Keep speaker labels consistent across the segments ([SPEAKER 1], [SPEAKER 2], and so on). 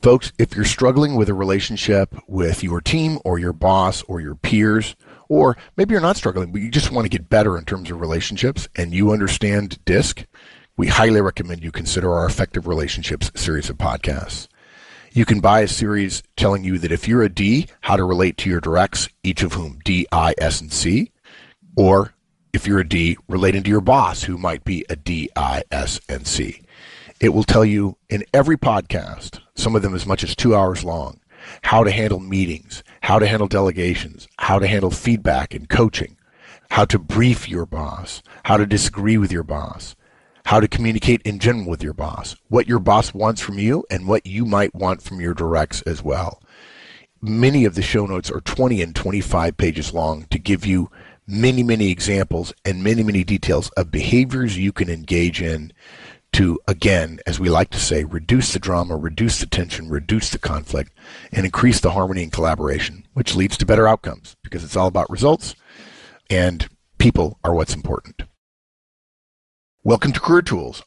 [SPEAKER 1] Folks, if you're struggling with a relationship with your team or your boss or your peers, or maybe you're not struggling, but you just want to get better in terms of relationships and you understand DISC, we highly recommend you consider our Effective Relationships series of podcasts. You can buy a series telling you that if you're a D, how to relate to your directs, each of whom D, I, S, and C, or if you're a D, relating to your boss, who might be a D, I, S, and C. It will tell you in every podcast, some of them as much as 2 hours long, how to handle meetings, how to handle delegations, how to handle feedback and coaching, how to brief your boss, how to disagree with your boss, how to communicate in general with your boss, what your boss wants from you, and what you might want from your directs as well. Many of the show notes are 20 and 25 pages long to give you many, many examples and many, many details of behaviors you can engage in to, again, as we like to say, reduce the drama, reduce the tension, reduce the conflict, and increase the harmony and collaboration, which leads to better outcomes because it's all about results and people are what's important. Welcome to Career Tools,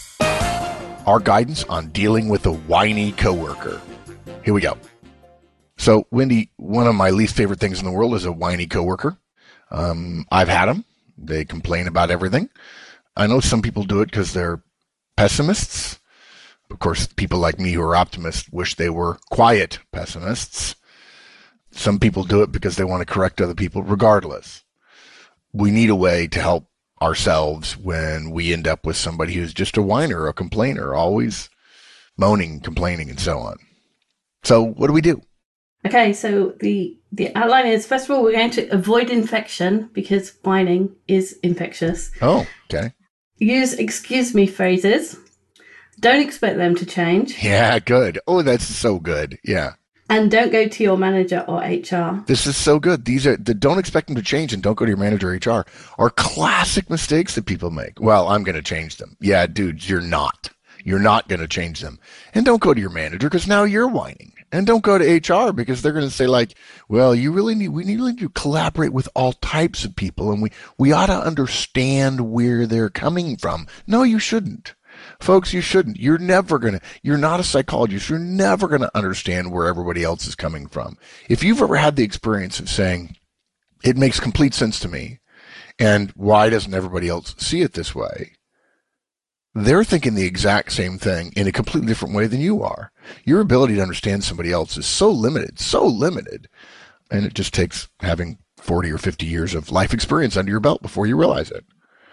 [SPEAKER 1] our guidance on dealing with a whiny coworker. Here we go. So, Wendy, one of my least favorite things in the world is a whiny coworker. I've had them. They complain about everything. I know some people do it because they're pessimists. Of course, people like me who are optimists wish they were quiet pessimists. Some people do it because they want to correct other people regardless. We need a way to help ourselves when we end up with somebody who's just a whiner or a complainer, always moaning, complaining, and so on. So what do we do?
[SPEAKER 2] Okay, so the outline is, first of all, we're going to avoid infection because whining is infectious.
[SPEAKER 1] Oh, okay.
[SPEAKER 2] Use excuse me phrases. Don't expect them to change.
[SPEAKER 1] Yeah, good. Oh, that's so good. Yeah.
[SPEAKER 2] And don't go to your manager or HR.
[SPEAKER 1] This is so good. These are the don't expect them to change and don't go to your manager or HR are classic mistakes that people make. Well, I'm going to change them. Yeah, dudes, you're not. You're not going to change them. And don't go to your manager because now you're whining. And don't go to HR because they're going to say like, well, we need to collaborate with all types of people and we ought to understand where they're coming from. No, you shouldn't. Folks, you shouldn't. You're not a psychologist. You're never going to understand where everybody else is coming from. If you've ever had the experience of saying, it makes complete sense to me, and why doesn't everybody else see it this way? They're thinking the exact same thing in a completely different way than you are. Your ability to understand somebody else is so limited, and it just takes having 40 or 50 years of life experience under your belt before you realize it.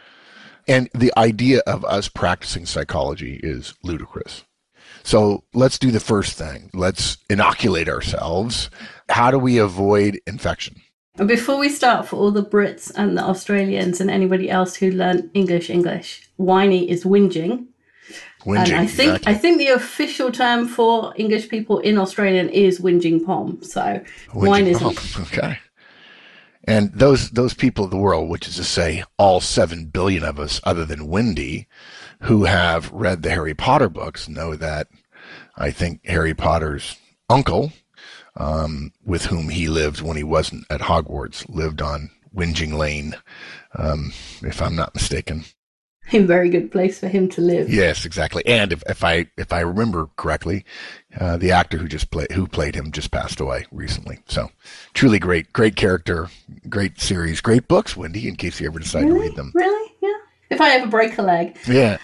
[SPEAKER 1] And the idea of us practicing psychology is ludicrous. So let's do the first thing. Let's inoculate ourselves. How do we avoid infection?
[SPEAKER 2] Before we start, for all the Brits and the Australians and anybody else who learn English, whiny is whinging. And I think the official term for English people in Australian is whinging pom. So whine is
[SPEAKER 1] okay. And those people of the world, which is to say all 7 billion of us other than Wendy, who have read the Harry Potter books, know that I think Harry Potter's uncle, with whom he lived when he wasn't at Hogwarts, lived on Whinging Lane, if I'm not mistaken.
[SPEAKER 2] A very good place for him to live.
[SPEAKER 1] Yes, exactly. And if I remember correctly, the actor who played him just passed away recently. So truly great character, great series, great books, Wendy, in case you ever decide to read them.
[SPEAKER 2] Really? Yeah. If I ever break a leg.
[SPEAKER 1] Yeah.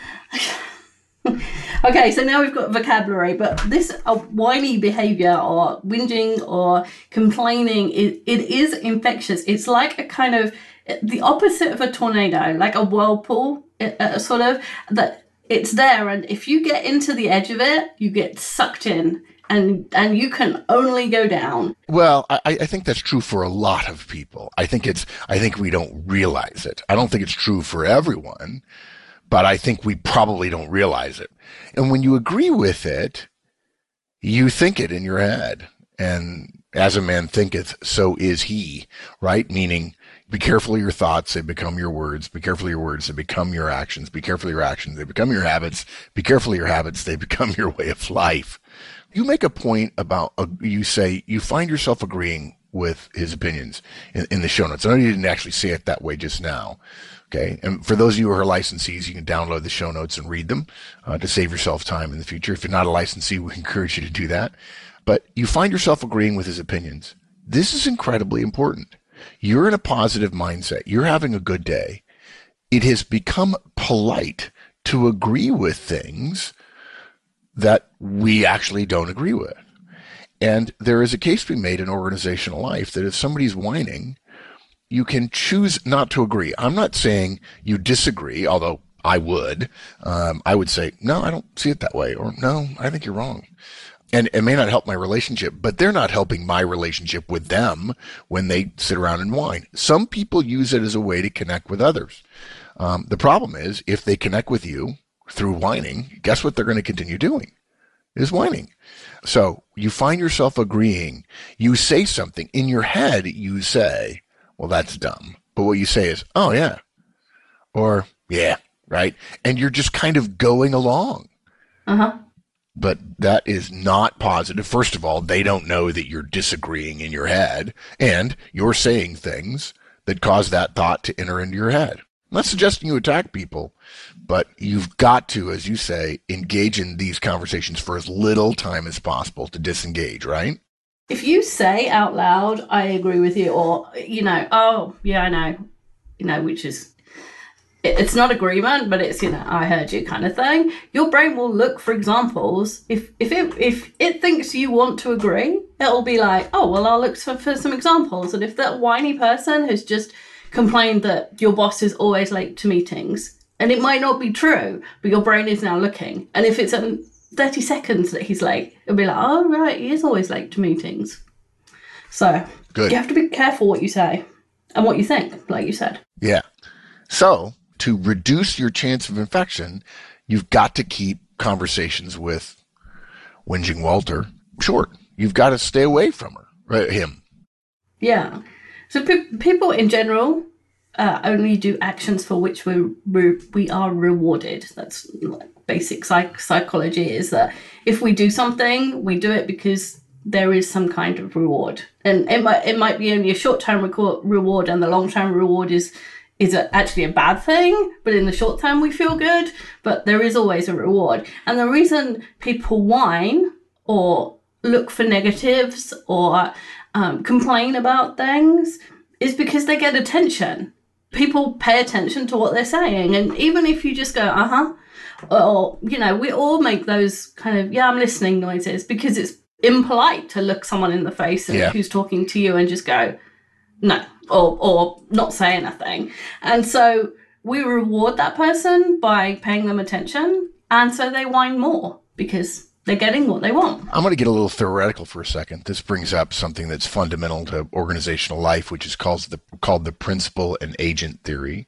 [SPEAKER 2] Okay, so now we've got vocabulary, but this whiny behavior or whinging or complaining, it is infectious. It's like a kind of the opposite of a tornado, like a whirlpool, sort of, that it's there. And if you get into the edge of it, you get sucked in and you can only go down.
[SPEAKER 1] Well, I think that's true for a lot of people. I think we don't realize it. I don't think it's true for everyone, but I think we probably don't realize it. And when you agree with it, you think it in your head. And as a man thinketh, so is he, right? Meaning, be careful of your thoughts, they become your words. Be careful of your words, they become your actions. Be careful of your actions, they become your habits. Be careful of your habits, they become your way of life. You make a point about, you say, you find yourself agreeing with his opinions in the show notes. I know you didn't actually say it that way just now, Okay. And for those of you who are licensees, you can download the show notes and read them to save yourself time in the future. If you're not a licensee, we encourage you to do that. But you find yourself agreeing with his opinions. This is incredibly important. You're in a positive mindset. You're having a good day. It has become polite to agree with things that we actually don't agree with. And there is a case to be made in organizational life that if somebody's whining, you can choose not to agree. I'm not saying you disagree, although I would. I would say, no, I don't see it that way. Or no, I think you're wrong. And it may not help my relationship, but they're not helping my relationship with them when they sit around and whine. Some people use it as a way to connect with others. The problem is if they connect with you through whining, guess what they're going to continue doing? Is whining. So you find yourself agreeing. You say something. In your head, you say, well, that's dumb. But what you say is, oh, yeah. Or, yeah, right? And you're just kind of going along.
[SPEAKER 2] Uh-huh.
[SPEAKER 1] But that is not positive. First of all, they don't know that you're disagreeing in your head, and you're saying things that cause that thought to enter into your head. I'm not suggesting you attack people, but you've got to, as you say, engage in these conversations for as little time as possible to disengage, right?
[SPEAKER 2] If you say out loud, I agree with you, or, oh, yeah, I know, which is, it's not agreement, but it's, I heard you kind of thing, your brain will look for examples. If it thinks you want to agree, it'll be like, oh, well, I'll look for some examples. And if that whiny person has just complained that your boss is always late to meetings, and it might not be true, but your brain is now looking. And if it's 30 seconds that he's late, it'll be like, oh, right, he is always late to meetings. So
[SPEAKER 1] Good.
[SPEAKER 2] You have to be careful what you say and what you think, like you said.
[SPEAKER 1] Yeah. So to reduce your chance of infection, you've got to keep conversations with whinging Walter short. You've got to stay away from her, right? Him.
[SPEAKER 2] Yeah. So people in general only do actions for which we are rewarded. That's basic psychology, is that if we do something, we do it because there is some kind of reward. And it might be only a short-term reward, and the long-term reward is actually a bad thing, but in the short term we feel good, but there is always a reward. And the reason people whine or look for negatives or complain about things is because they get attention. People pay attention to what they're saying. And even if you just go, uh-huh, or, we all make those kind of, yeah, I'm listening noises, because it's impolite to look someone in the face and who's talking to you and just go, no, or not say anything. And so we reward that person by paying them attention, and so they whine more because they're getting what they want.
[SPEAKER 1] I'm going to get a little theoretical for a second. This brings up something that's fundamental to organizational life, which is called the principal and agent theory.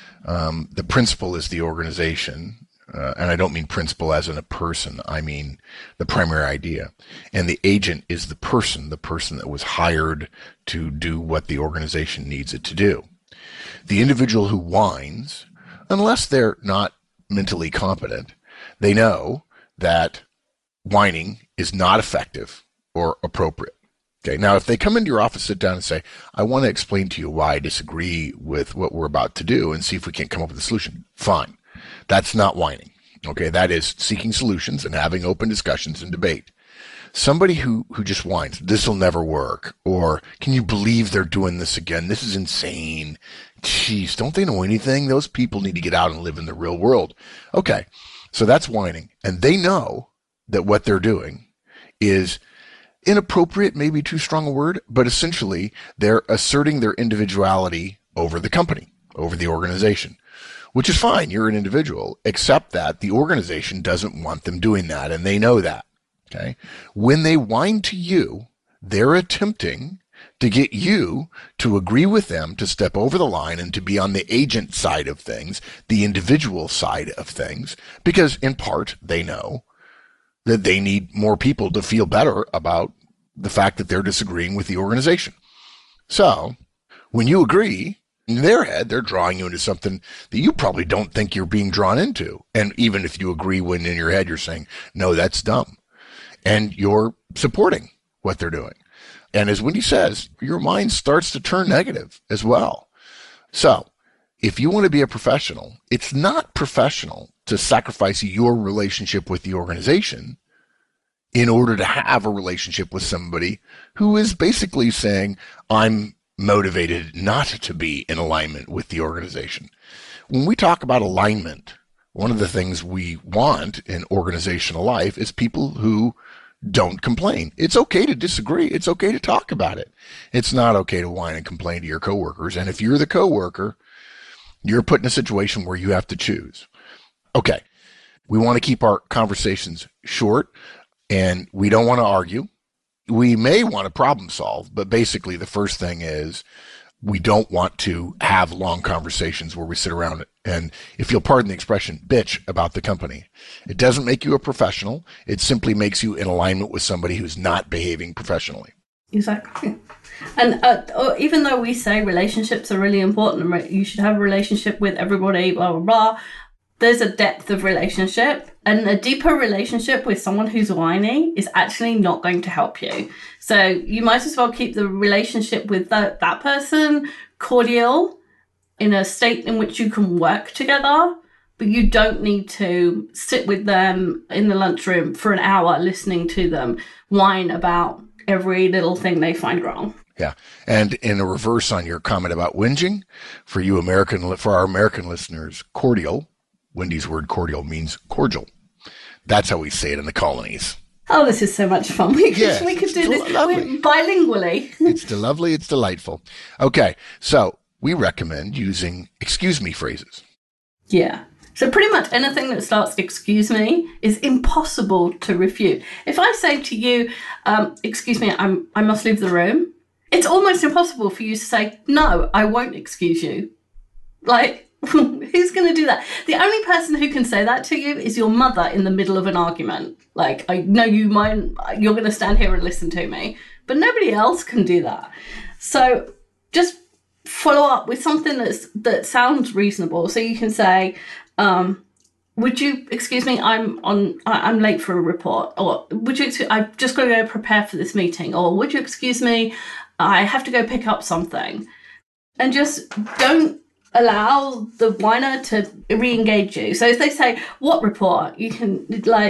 [SPEAKER 1] The principal is the organization, and I don't mean principal as in a person. I mean the primary idea. And the agent is the person that was hired to do what the organization needs it to do. The individual who whines, unless they're not mentally competent, they know that whining is not effective or appropriate. Okay. Now, if they come into your office, sit down and say, I want to explain to you why I disagree with what we're about to do and see if we can't come up with a solution. Fine. That's not whining. Okay. That is seeking solutions and having open discussions and debate. Somebody who just whines, this will never work, or can you believe they're doing this again? This is insane. Jeez, don't they know anything? Those people need to get out and live in the real world. Okay. So that's whining. And they know that what they're doing is inappropriate, maybe too strong a word, but essentially they're asserting their individuality over the company, over the organization, which is fine. You're an individual, except that the organization doesn't want them doing that, and they know that. Okay. When they whine to you, they're attempting to get you to agree with them, to step over the line and to be on the agent side of things, the individual side of things, because in part they know that they need more people to feel better about the fact that they're disagreeing with the organization. So when you agree, in their head, they're drawing you into something that you probably don't think you're being drawn into. And even if you agree, when in your head you're saying, no, that's dumb. And you're supporting what they're doing. And as Wendy says, your mind starts to turn negative as well. So if you want to be a professional, it's not professional to sacrifice your relationship with the organization in order to have a relationship with somebody who is basically saying, I'm motivated not to be in alignment with the organization. When we talk about alignment, one of the things we want in organizational life is people who don't complain. It's okay to disagree. It's okay to talk about it. It's not okay to whine and complain to your coworkers. And if you're the coworker, you're put in a situation where you have to choose. Okay, we want to keep our conversations short, and we don't want to argue. We may want to problem solve, but basically the first thing is we don't want to have long conversations where we sit around and, if you'll pardon the expression, bitch about the company. It doesn't make you a professional. It simply makes you in alignment with somebody who's not behaving professionally.
[SPEAKER 2] Exactly. And even though we say relationships are really important, right, you should have a relationship with everybody, blah, blah, blah, there's a depth of relationship, and a deeper relationship with someone who's whiny is actually not going to help you. So you might as well keep the relationship with that person cordial, in a state in which you can work together, but you don't need to sit with them in the lunchroom for an hour listening to them whine about every little thing they find wrong.
[SPEAKER 1] Yeah. And in a reverse on your comment about whinging, for our American listeners, cordial, Wendy's word cordial means cordial. That's how we say it in the colonies.
[SPEAKER 2] Oh, this is so much fun. We could do this bilingually.
[SPEAKER 1] It's lovely. It's delightful. Okay. So we recommend using excuse me phrases.
[SPEAKER 2] Yeah. So pretty much anything that starts excuse me is impossible to refute. If I say to you, excuse me, I must leave the room, it's almost impossible for you to say, no, I won't excuse you. Like, who's going to do that? The only person who can say that to you is your mother in the middle of an argument. Like, I know you're going to stand here and listen to me. But nobody else can do that. So just follow up with something that sounds reasonable. So you can say, would you excuse me? I'm late for a report. Or would you? I've just got to go prepare for this meeting. Or would you excuse me? I have to go pick up something. And just don't allow the whiner to re-engage you. So if they say, what report? You can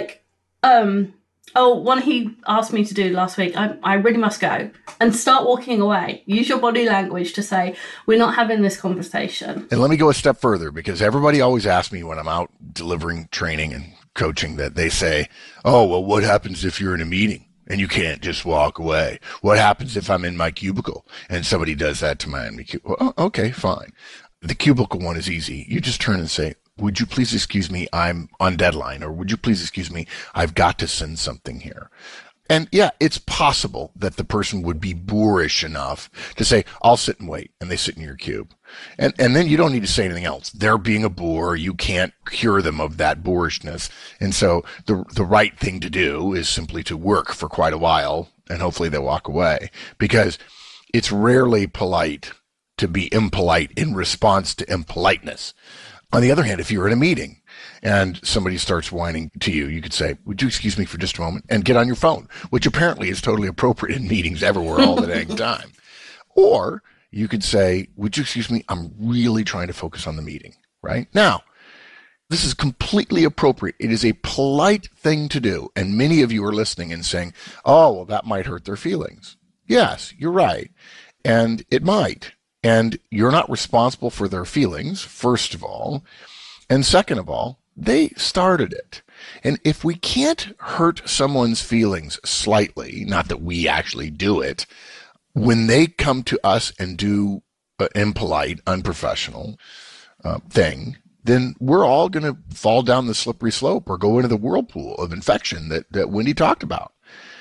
[SPEAKER 2] one he asked me to do last week. I really must go. And start walking away. Use your body language to say, we're not having this conversation.
[SPEAKER 1] And let me go a step further, because everybody always asks me when I'm out delivering training and coaching that they say, oh, well, what happens if you're in a meeting and you can't just walk away? What happens if I'm in my cubicle and somebody does that to my cubicle? Well, okay, fine. The cubicle one is easy. You just turn and say, would you please excuse me? I'm on deadline. Or would you please excuse me? I've got to send something here. And yeah, it's possible that the person would be boorish enough to say, I'll sit and wait. And they sit in your cube. And then you don't need to say anything else. They're being a bore. You can't cure them of that boorishness. And so the right thing to do is simply to work for quite a while, and hopefully they walk away, because it's rarely polite to be impolite in response to impoliteness. On the other hand, if you're in a meeting and somebody starts whining to you, you could say, would you excuse me for just a moment, and get on your phone, which apparently is totally appropriate in meetings everywhere all the dang time. Or you could say, would you excuse me? I'm really trying to focus on the meeting right now. This is completely appropriate. It is a polite thing to do. And many of you are listening and saying, oh, well, that might hurt their feelings. Yes, you're right. And it might. And you're not responsible for their feelings, first of all. And second of all, they started it. And if we can't hurt someone's feelings slightly, not that we actually do it, when they come to us and do an impolite, unprofessional thing, then we're all going to fall down the slippery slope or go into the whirlpool of infection that Wendy talked about.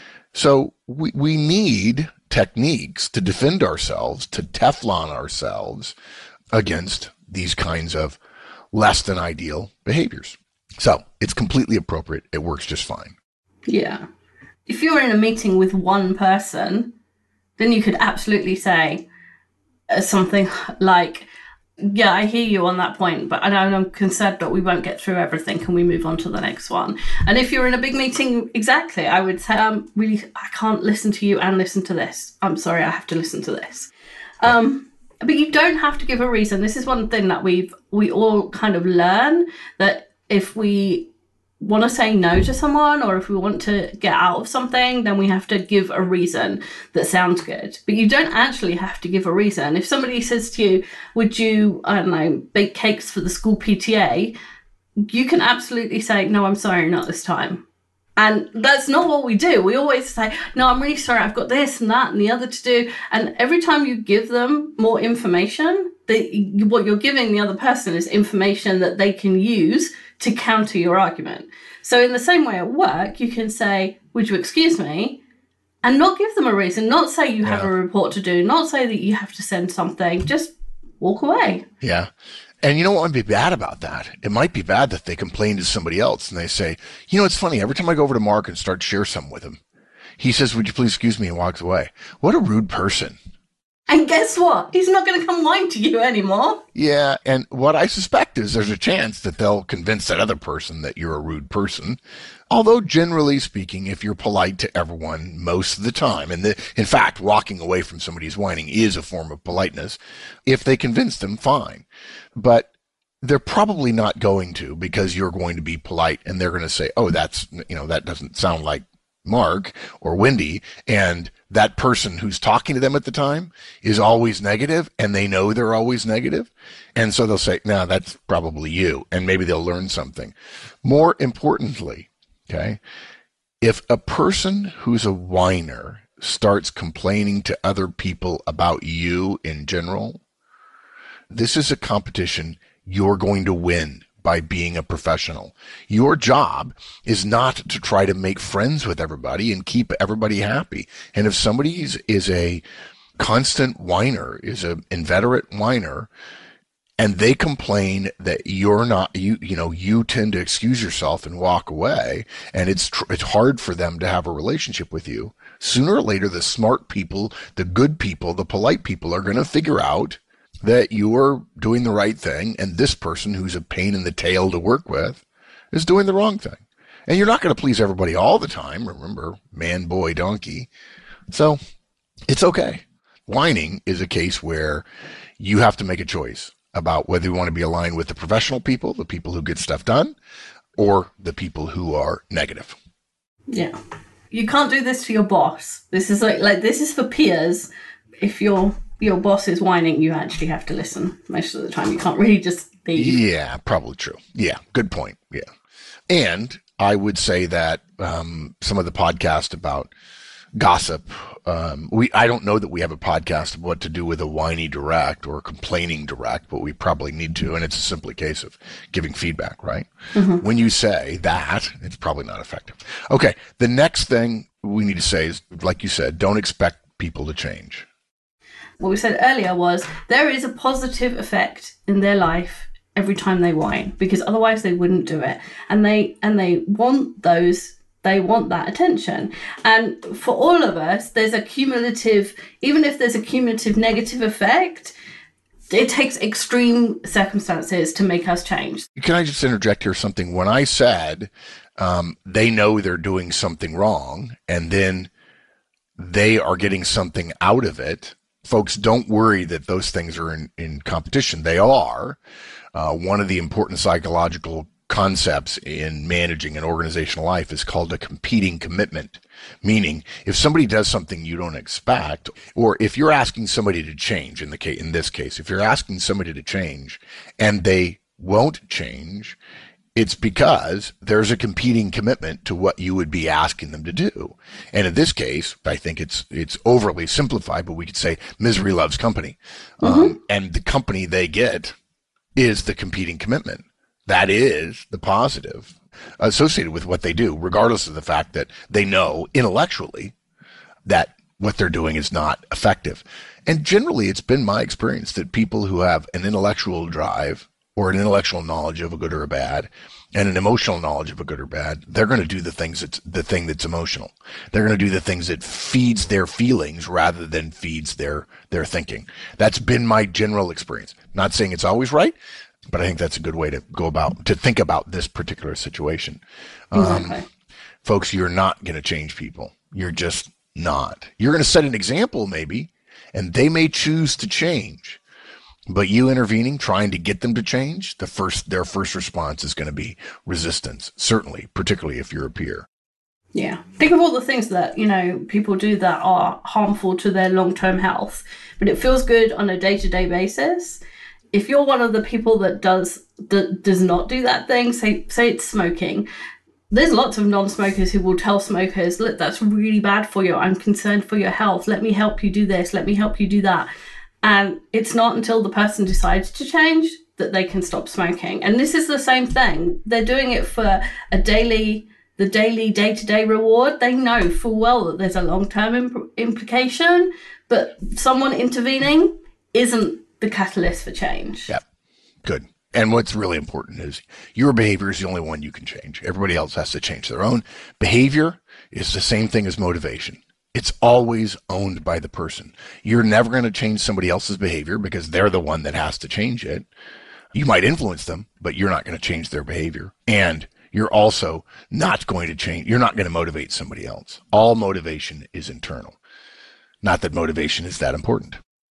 [SPEAKER 1] So we need techniques to defend ourselves, to Teflon ourselves against these kinds of less than ideal behaviors. So it's completely appropriate. It works just fine.
[SPEAKER 2] Yeah. If you're in a meeting with one person, then you could absolutely say something like, yeah, I hear you on that point, but I'm concerned that we won't get through everything. Can we move on to the next one? And if you're in a big meeting, exactly, I would say, I can't listen to you and listen to this. I'm sorry, I have to listen to this. And but you don't have to give a reason. This is one thing that we all kind of learn, that if we want to say no to someone, or if we want to get out of something, then we have to give a reason that sounds good. But you don't actually have to give a reason. If somebody says to you, would you, I don't know, bake cakes for the school PTA, you can absolutely say, no, I'm sorry, not this time. And that's not what we do. We always say, no, I'm really sorry, I've got this and that and the other to do. And every time you give them more information, what you're giving the other person is information that they can use to counter your argument. So in the same way at work, you can say, would you excuse me? And not give them a reason, not say you have a report to do, not say that you have to send something, just walk away.
[SPEAKER 1] Yeah. And you know what might be bad about that? It might be bad that they complain to somebody else and they say, you know, it's funny, every time I go over to Mark and start to share something with him, he says, would you please excuse me, and walks away. What a rude person.
[SPEAKER 2] And guess what? He's not going to come whine to you anymore.
[SPEAKER 1] Yeah, and what I suspect is there's a chance that they'll convince that other person that you're a rude person. Although generally speaking, if you're polite to everyone most of the time, and in fact, walking away from somebody who's whining is a form of politeness, if they convince them, fine. But they're probably not going to, because you're going to be polite and they're going to say, oh, that doesn't sound like Mark or Wendy, and that person who's talking to them at the time is always negative, and they know they're always negative. And so they'll say, no, that's probably you. And maybe they'll learn something. More importantly, okay, if a person who's a whiner starts complaining to other people about you in general, this is a competition you're going to win by being a professional. Your job is not to try to make friends with everybody and keep everybody happy. And if somebody is a constant whiner, is an inveterate whiner, and they complain that you're not, you tend to excuse yourself and walk away, and it's hard for them to have a relationship with you, sooner or later, the smart people, the good people, the polite people are going to figure out that you are doing the right thing, and this person who's a pain in the tail to work with is doing the wrong thing. And you're not going to please everybody all the time. Remember, man, boy, donkey. So it's okay. Whining is a case where you have to make a choice about whether you want to be aligned with the professional people, the people who get stuff done, or the people who are negative.
[SPEAKER 2] Yeah. You can't do this to your boss. This is like this is for peers. If your boss is whining, you actually have to listen most of the time. You can't really just leave.
[SPEAKER 1] Yeah, probably true. Yeah, good point. Yeah. And I would say that some of the podcast about gossip, I don't know that we have a podcast of what to do with a whiny direct or complaining direct, but we probably need to. And it's a simple case of giving feedback, right? Mm-hmm. When you say that, it's probably not effective. Okay. The next thing we need to say is, like you said, don't expect people to change.
[SPEAKER 2] What we said earlier was there is a positive effect in their life every time they whine, because otherwise they wouldn't do it. And they want that attention. And for all of us, there's a cumulative, even if there's a cumulative negative effect, it takes extreme circumstances to make us change.
[SPEAKER 1] Can I just interject here something? When I said they know they're doing something wrong, and then they are getting something out of it, folks, don't worry that those things are in competition. They are. One of the important psychological concepts in managing an organizational life is called a competing commitment. Meaning, if somebody does something you don't expect, or if you're asking somebody to change, in this case, if you're asking somebody to change and they won't change, it's because there's a competing commitment to what you would be asking them to do. And in this case, I think it's overly simplified, but we could say misery loves company. Mm-hmm. And the company they get is the competing commitment. That is the positive associated with what they do, regardless of the fact that they know intellectually that what they're doing is not effective. And generally, it's been my experience that people who have an intellectual drive or an intellectual knowledge of a good or a bad, and an emotional knowledge of a good or bad, they're going to do the thing that's emotional. They're going to do the things that feeds their feelings rather than feeds their thinking. That's been my general experience. Not saying it's always right, but I think that's a good way to to think about this particular situation.
[SPEAKER 2] Exactly.
[SPEAKER 1] Folks, you're not going to change people. You're just not. You're going to set an example maybe, and they may choose to change. But you intervening, trying to get them to change, their first response is going to be resistance, certainly, particularly if you're a peer.
[SPEAKER 2] Yeah. Think of all the things that, people do that are harmful to their long-term health, but it feels good on a day-to-day basis. If you're one of the people that does not do that thing, say it's smoking, there's lots of non-smokers who will tell smokers, look, that's really bad for you. I'm concerned for your health. Let me help you do this. Let me help you do that. And it's not until the person decides to change that they can stop smoking. And this is the same thing. They're doing it for the daily day-to-day reward. They know full well that there's a long-term implication, but someone intervening isn't the catalyst for change.
[SPEAKER 1] Yep. Good. And what's really important is your behavior is the only one you can change. Everybody else has to change their own. Behavior is the same thing as motivation. It's always owned by the person. You're never going to change somebody else's behavior because they're the one that has to change it. You might influence them, but you're not going to change their behavior. And you're also not going to change. You're not going to motivate somebody else. All motivation is internal. Not that motivation is that important.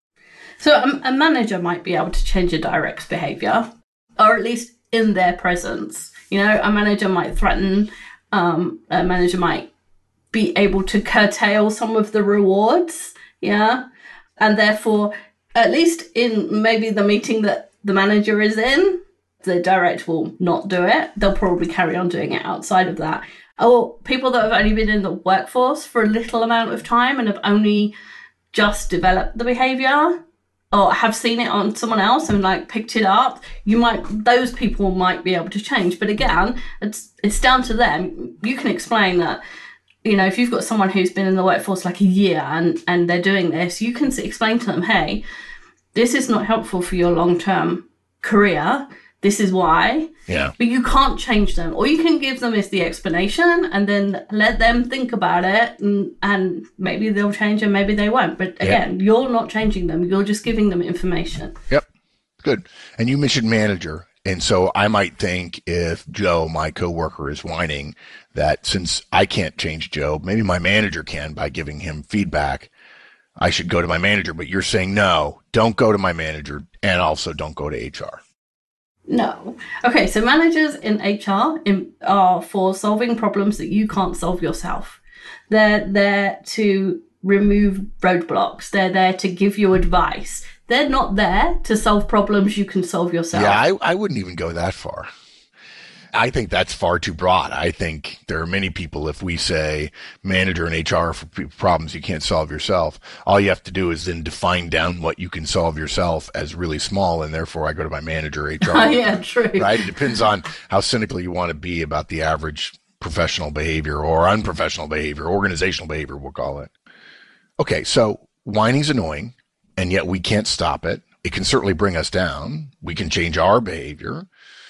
[SPEAKER 2] So a manager might be able to change a direct's behavior, or at least in their presence. A manager might threaten, a manager might be able to curtail some of the rewards, yeah? And therefore, at least in maybe the meeting that the manager is in, the direct will not do it. They'll probably carry on doing it outside of that. Or people that have only been in the workforce for a little amount of time and have only just developed the behavior or have seen it on someone else and picked it up, those people might be able to change. But again, it's down to them. You can explain that, if you've got someone who's been in the workforce a year and they're doing this, you can explain to them, hey, this is not helpful for your long-term career. This is why.
[SPEAKER 1] Yeah.
[SPEAKER 2] But you can't change them. All you can give them is the explanation and then let them think about it and maybe they'll change and maybe they won't. But again, You're not changing them. You're just giving them information.
[SPEAKER 1] Yep. Good. And you mentioned manager. And so I might think if Joe, my coworker, is whining that since I can't change Joe, maybe my manager can by giving him feedback. I should go to my manager. But you're saying, no, don't go to my manager and also don't go to HR.
[SPEAKER 2] No. Okay, so managers in HR are for solving problems that you can't solve yourself. They're there to remove roadblocks. They're there to give you advice. They're not there to solve problems you can solve yourself.
[SPEAKER 1] Yeah, I wouldn't even go that far. I think that's far too broad. I think there are many people, if we say manager and HR for problems you can't solve yourself, all you have to do is then define down what you can solve yourself as really small, and therefore I go to my manager, HR.
[SPEAKER 2] Yeah, true.
[SPEAKER 1] Right? It depends on how cynical you want to be about the average professional behavior or unprofessional behavior, organizational behavior, we'll call it. Okay, so whining's annoying, and yet we can't stop it. It can certainly bring us down. We can change our behavior.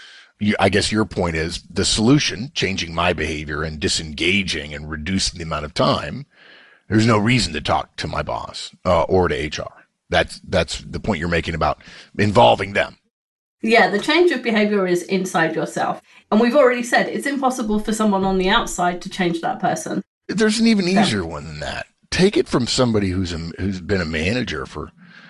[SPEAKER 1] I guess your point is the solution, changing my behavior and disengaging and reducing the amount of time. There's no reason to talk to my boss or to HR. That's the point you're making about involving them.
[SPEAKER 2] Yeah, the change of behavior is inside yourself. And we've already said it's impossible for someone on the outside to change that person.
[SPEAKER 1] There's an even easier one than that. Take it from somebody who's been a manager for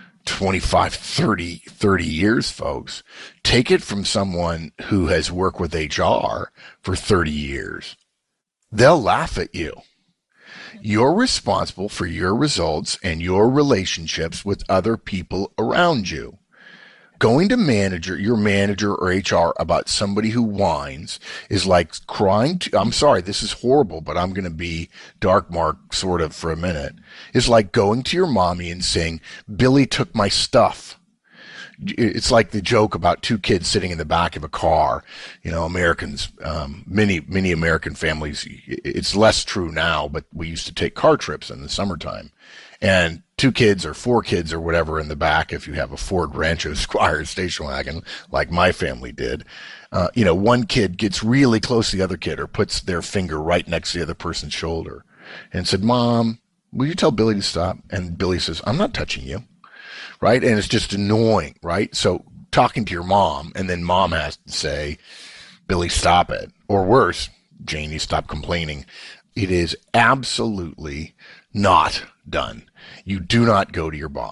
[SPEAKER 1] 25, 30 years, folks. Take it from someone who has worked with HR for 30 years. They'll laugh at you. You're responsible for your results and your relationships with other people around you. Going to your manager or HR about somebody who whines is like crying to, I'm sorry, this is horrible, but I'm going to be dark mark sort of for a minute. It's like going to your mommy and saying, Billy took my stuff. It's like the joke about two kids sitting in the back of a car. Americans, many American families, it's less true now, but we used to take car trips in the summertime. And 2 kids or 4 kids or whatever in the back, if you have a Ford Rancho Squire station wagon, like my family did, one kid gets really close to the other kid or puts their finger right next to the other person's shoulder and said, Mom, will you tell Billy to stop? And Billy says, I'm not touching you. Right? And it's just annoying, right? So talking to your mom, and then mom has to say, Billy, stop it. Or worse, Janie, stop complaining. It is absolutely not done. You do not go to your boss.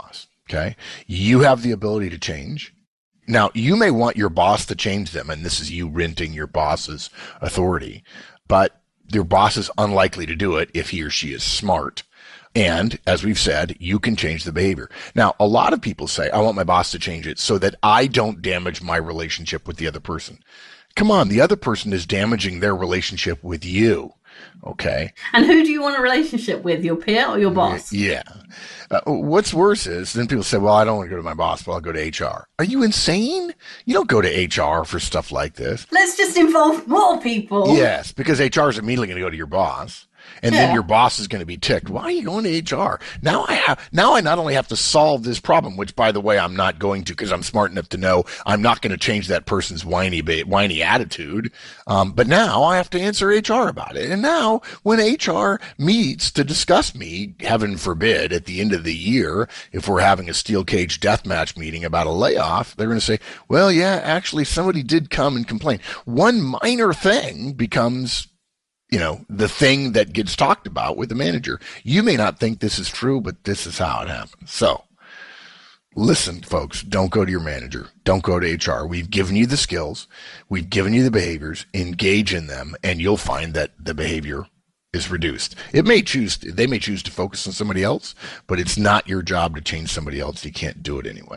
[SPEAKER 1] Okay. You have the ability to change. Now, you may want your boss to change them, and this is you renting your boss's authority, but your boss is unlikely to do it if he or she is smart. And as we've said, you can change the behavior. Now, a lot of people say, I want my boss to change it so that I don't damage my relationship with the other person. Come on, the other person is damaging their relationship with you. Okay.
[SPEAKER 2] And who do you want a relationship with, your peer or your boss?
[SPEAKER 1] Yeah. What's worse is then people say, well, I don't want to go to my boss, but I'll go to HR. Are you insane? You don't go to HR for stuff like this.
[SPEAKER 2] Let's just involve more people.
[SPEAKER 1] Yes, because HR is immediately going to go to your boss. And then your boss is going to be ticked. Why are you going to HR? Now I not only have to solve this problem, which by the way, I'm not going to because I'm smart enough to know I'm not going to change that person's whiny attitude. But now I have to answer HR about it. And now when HR meets to discuss me, heaven forbid, at the end of the year, if we're having a steel cage deathmatch meeting about a layoff, they're going to say, well, yeah, actually somebody did come and complain. One minor thing becomes the thing that gets talked about with the manager. You may not think this is true, but this is how it happens. So listen, folks, don't go to your manager. Don't go to HR. We've given you the skills. We've given you the behaviors. Engage in them, and you'll find that the behavior is reduced. They may choose to focus on somebody else, but it's not your job to change somebody else. You can't do it anyway.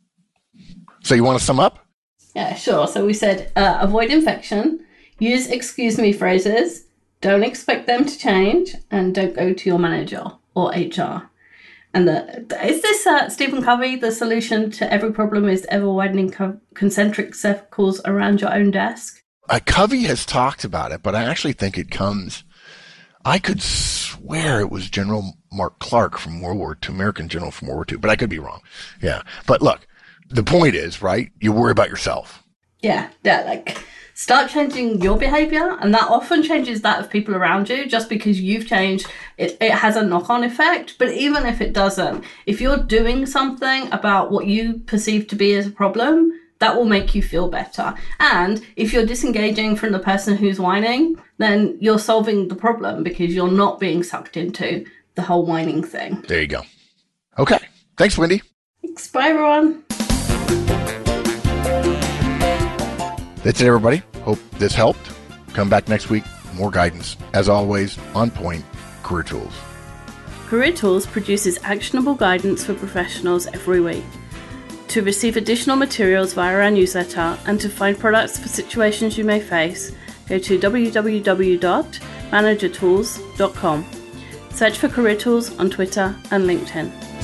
[SPEAKER 1] So you want to sum up?
[SPEAKER 2] Yeah, sure. So we said avoid infection, use excuse me phrases, don't expect them to change, and don't go to your manager or HR. And is this Stephen Covey, the solution to every problem is ever-widening concentric circles around your own desk?
[SPEAKER 1] Covey has talked about it, but I actually think it comes... I could swear it was General Mark Clark from World War II, American general from World War II, but I could be wrong. Yeah. But look, the point is, right, you worry about yourself.
[SPEAKER 2] Yeah, start changing your behavior, and that often changes that of people around you. Just because you've changed, it has a knock-on effect. But even if it doesn't, if you're doing something about what you perceive to be as a problem, that will make you feel better. And if you're disengaging from the person who's whining, then you're solving the problem because you're not being sucked into the whole whining thing.
[SPEAKER 1] There you go. Okay. Thanks, Wendy.
[SPEAKER 2] Thanks. Bye, everyone.
[SPEAKER 1] That's it, everybody. Hope this helped. Come back next week. More guidance. As always, on point, Career Tools.
[SPEAKER 2] Career Tools produces actionable guidance for professionals every week. To receive additional materials via our newsletter and to find products for situations you may face, go to www.managertools.com. Search for Career Tools on Twitter and LinkedIn.